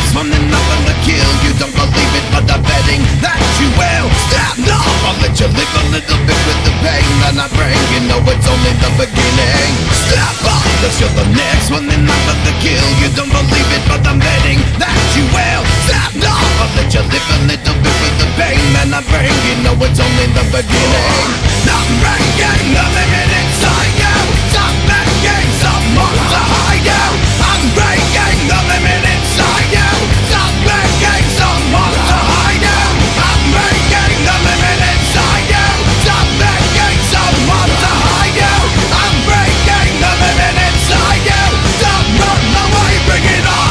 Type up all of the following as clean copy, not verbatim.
next one and I'm gonna kill you. Don't believe it, but I'm betting that you will. Stand up, I'll let you live a little bit with the pain that I bring. You know it's only the beginning. Step up, cause you're the next one and I'm gonna kill you. Don't believe it, but I'm betting that you will. Stand up, I'll let you live a little bit with the pain that I bring. You know it's only the beginning. Not breaking the limit inside you. Stop making someone to hide you. I'm breaking the limit inside you. Stop making someone to hide you. I'm breaking the limit inside you. Stop making someone to hide you. I'm breaking the limit inside you. Stop running away, bring it on.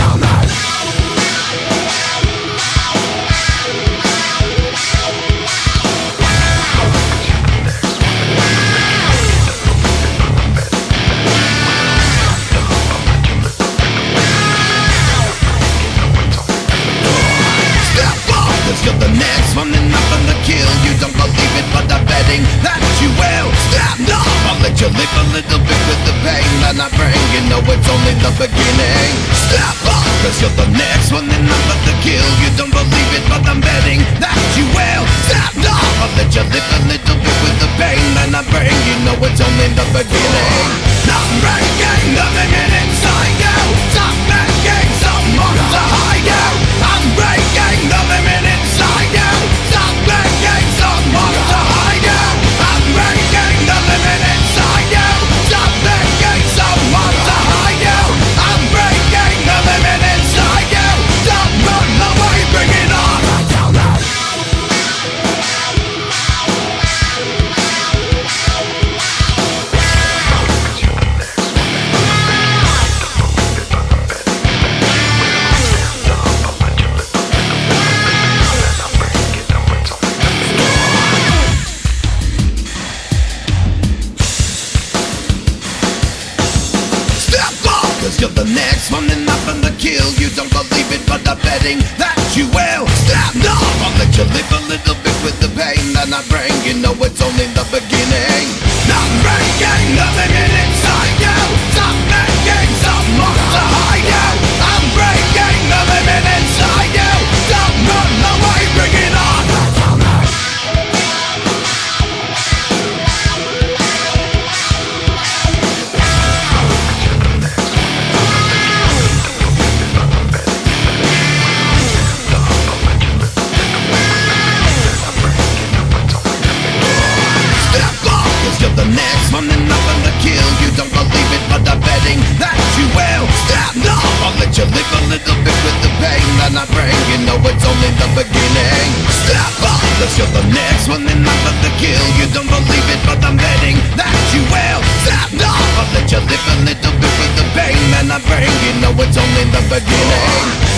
You're the next one and I'm gonna kill you. Don't believe it, but I'm betting that you will. Stand up, I'll let you live a little bit with the pain that I bring. You know it's only the beginning. Step up, cause you're the next one and I'm gonna kill you. Don't believe it, but I'm betting that you will. Stand up, I'll let you live a little bit with the pain that I bring. You know it's only the beginning. Not breaking the limit inside you. Stop making someone to hide you. I'm breaking the limit inside you. Stop making someone to hide you. I'm breaking the limit inside you. Stop making someone to hide you. I'm breaking the limit inside you. Stop running away, bring it on. You're the next one and I'm gonna kill you. Don't believe it, but I'm betting that you will. Stand up, I'll let you live a little bit with the pain that I bring. You know it's only the beginning. Not breaking the limit inside you. Stop making someone to hide you. I'm breaking the limit inside you. Stop running away, bring it on. You're the next one and I'm gonna kill you. Don't believe it, but I'm betting that you will. Stand up, I'll let you live a little bit with the pain that I bring. You know it's only the beginning. Step up, cause you're the next one and I'm gonna kill you. Don't believe it, but I'm betting that you will. Stand up, I'll let you live a little bit with the pain that I bring. You know it's only the beginning.